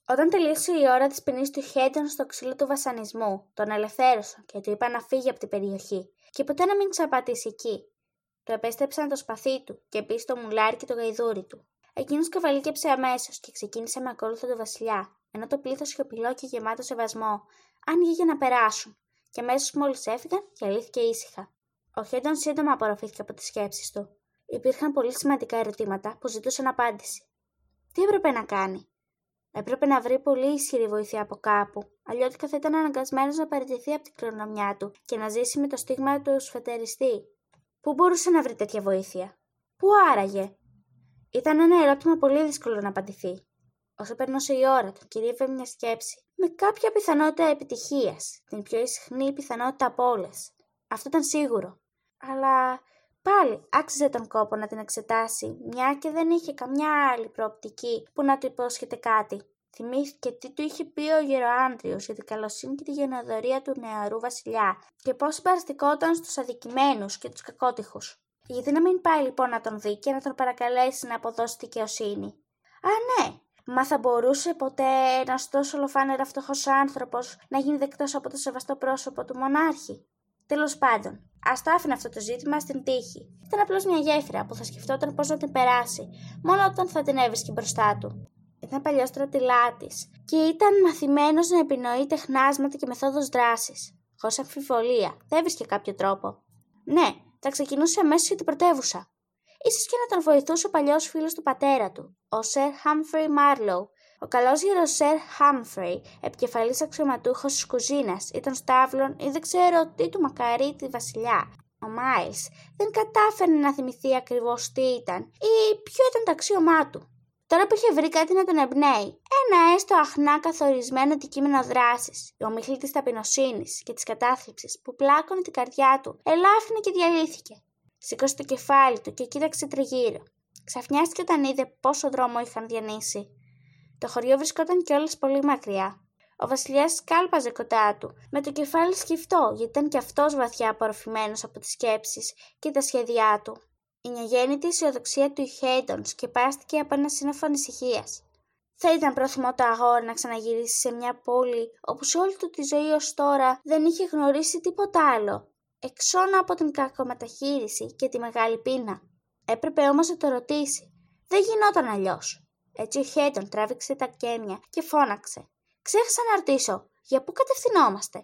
Όταν τελείωσε η ώρα της ποινής του Χέντον στο ξύλο του βασανισμού, τον ελευθέρωσαν και του είπαν να φύγει από την περιοχή και ποτέ να μην ξαναπατήσει εκεί. Το επέστρεψαν το σπαθί του και επίσης το μουλάρι και το γαϊδούρι του. Εκείνος καβαλίκεψε αμέσως και ξεκίνησε με ακόλουθο τον βασιλιά, ενώ το πλήθος σιωπηλό και γεμάτο σεβασμό άνοιγε για να περάσουν, και αμέσως μόλις έφυγαν, διαλύθηκε ήσυχα. Ο Χέντον σύντομα απορροφήθηκε από τις σκέψεις του. Υπήρχαν πολύ σημαντικά ερωτήματα που ζητούσαν απάντηση. Τι έπρεπε να κάνει? Έπρεπε να βρει πολύ ισχυρή βοήθεια από κάπου, αλλιώτικα θα ήταν αναγκασμένος να παραιτηθεί από την κληρονομιά του και να ζήσει με το στίγμα του σφετεριστή. Πού μπορούσε να βρει τέτοια βοήθεια? Πού άραγε? Ήταν ένα ερώτημα πολύ δύσκολο να απαντηθεί. Όσο περνούσε η ώρα, τον κυρίευε μια σκέψη, με κάποια πιθανότητα επιτυχίας, την πιο ισχνή πιθανότητα από όλες. Αυτό ήταν σίγουρο. Αλλά πάλι άξιζε τον κόπο να την εξετάσει, μια και δεν είχε καμιά άλλη προοπτική που να του υπόσχεται κάτι. Θυμήθηκε τι του είχε πει ο Γεροάνδριος για την καλοσύνη και τη γενοδορία του νεαρού βασιλιά και πώς συμπαραστηκόταν στους αδικημένους και τους κακότυχους. Γιατί να μην πάει λοιπόν να τον δει και να τον παρακαλέσει να αποδώσει δικαιοσύνη? Α, ναι! Μα θα μπορούσε ποτέ ένας τόσο ολοφάνερα φτωχός άνθρωπος να γίνει δεκτός από το σεβαστό πρόσωπο του μονάρχη? Τέλος πάντων, ας το άφηνε αυτό το ζήτημα στην τύχη. Ήταν απλώς μια γέφυρα που θα σκεφτόταν πώς να την περάσει, μόνο όταν θα την έβρισκε μπροστά του. Ήταν παλιός στρατηλάτης και ήταν μαθημένος να επινοεί τεχνάσματα και μεθόδους δράσης. Χωρίς αμφιβολία, θα έβρισκε κάποιο τρόπο. Ναι, θα ξεκινούσε αμέσως για την πρωτεύουσα. Ίσως και να τον βοηθούσε ο παλιός φίλος του πατέρα του, ο Sir Humphrey Marlowe. Ο καλός γερός Sir Humphrey, επικεφαλής αξιωματούχος της κουζίνας ή των στάβλων ή δεν ξέρω τι του μακαρίτη βασιλιά. Ο Μάιλς δεν κατάφερε να θυμηθεί ακριβώς τι ήταν ή ποιο ήταν το αξίωμά του. Τώρα που είχε βρει κάτι να τον εμπνέει, ένα έστω αχνά καθορισμένο αντικείμενο δράσης, η ομίχλη της ταπεινοσύνης και της κατάθλιψης που πλάκωνε την καρδιά του, ελάφρυνε και διαλύθηκε. Σήκωσε το κεφάλι του και κοίταξε τριγύρω. Ξαφνιάστηκε όταν είδε πόσο δρόμο είχαν διανύσει. Το χωριό βρισκόταν κιόλας πολύ μακριά. Ο βασιλιάς σκάλπαζε κοντά του, με το κεφάλι σκυφτό, γιατί ήταν κι αυτός βαθιά απορροφημένος από τις σκέψεις και τα σχέδιά του. Η νεογέννητη αισιοδοξία του Χέντον σκεπάστηκε από ένα σύννεφο ανησυχίας. Θα ήταν πρόθυμο το αγόρι να ξαναγυρίσει σε μια πόλη όπου σε όλη του τη ζωή ως τώρα δεν είχε γνωρίσει τίποτα άλλο, εξώνα από την κακομεταχείριση και τη μεγάλη πείνα. Έπρεπε όμως να το ρωτήσει. Δεν γινόταν αλλιώς. Έτσι ο Χέντον τράβηξε τα κέμια και φώναξε. Ξέχασα να ρωτήσω, για πού κατευθυνόμαστε?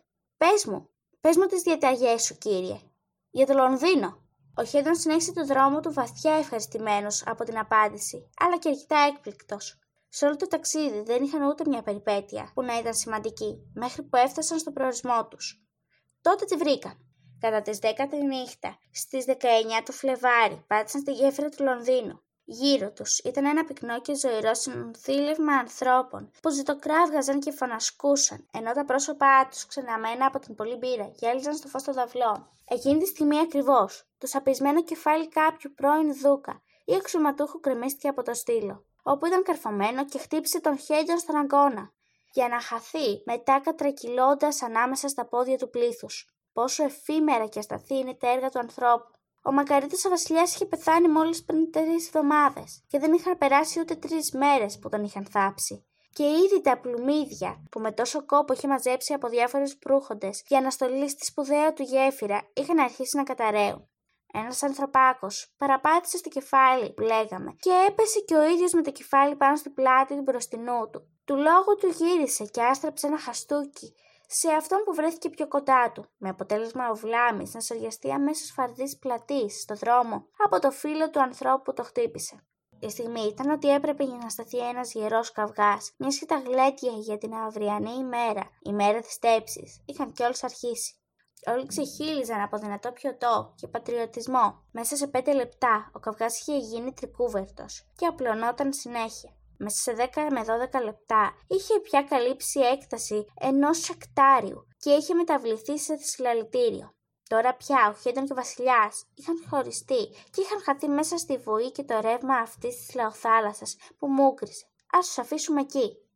Πες μου τις διαταγές σου, κύριε. Για το Λονδίνο. Ο Χέντον συνέχισε το δρόμο του βαθιά ευχαριστημένος από την απάντηση, αλλά και αρκετά έκπληκτος. Σε όλο το ταξίδι δεν είχαν ούτε μια περιπέτεια που να ήταν σημαντική, μέχρι που έφτασαν στο προορισμό τους. Τότε τη βρήκαν. Κατά τις 10 τη νύχτα, στις 19 του Φλεβάρι, πάτησαν στη γέφυρα του Λονδίνου. Γύρω τους ήταν ένα πυκνό και ζωηρό συνθήλευμα ανθρώπων που ζητοκράβγαζαν και φωνασκούσαν, ενώ τα πρόσωπά τους, ξεναμένα από την πολλή μπύρα, γέλιζαν στο φως των δαυλών. Εκείνη τη στιγμή ακριβώς, το σαπισμένο κεφάλι κάποιου πρώην δούκα ή αξιωματούχου κρεμίστηκε από το στήλο, όπου ήταν καρφωμένο και χτύπησε τον Χέντον στον αγκώνα, για να χαθεί μετά κατρακυλώντας ανάμεσα στα πόδια του πλήθους. Πόσο εφήμερα και ασταθή είναι τα έργα του ανθρώπου. Ο μακαρίτης ο βασιλιάς είχε πεθάνει μόλις πριν 3 εβδομάδες και δεν είχαν περάσει ούτε 3 μέρες που τον είχαν θάψει. Και ήδη τα πλουμίδια που με τόσο κόπο είχε μαζέψει από διάφορους προύχοντες για να στολίσει τη σπουδαία του γέφυρα είχαν αρχίσει να καταραίουν. Ένας ανθρωπάκος παραπάτησε στο κεφάλι που λέγαμε και έπεσε και ο ίδιος με το κεφάλι πάνω στην πλάτη του μπροστινού του. Του λόγου του γύρισε και άστραψε ένα χαστούκι σε αυτόν που βρέθηκε πιο κοντά του, με αποτέλεσμα ο βλάμης να σοριαστεί αμέσως φαρδής πλατής στο δρόμο από το φύλλο του ανθρώπου που το χτύπησε. Η στιγμή ήταν ότι έπρεπε για να σταθεί ένας γερός καυγάς, μιας και τα γλέντια για την αυριανή η μέρα της τέψης, είχαν κιόλας αρχίσει. Όλοι ξεχύλιζαν από δυνατό πιωτό και πατριωτισμό. Μέσα σε 5 λεπτά ο καυγάς είχε γίνει τρικούβερτος και απλωνόταν συνέχεια. Μέσα σε 10 με 12 λεπτά είχε πια καλύψει έκταση 1 εκτάριου και είχε μεταβληθεί σε συλλαλητήριο. Τώρα πια ο Χέντον και ο βασιλιάς είχαν χωριστεί και είχαν χαθεί μέσα στη βοή και το ρεύμα αυτής της λαοθάλασσας που μούγκρισε. Ας τους αφήσουμε εκεί.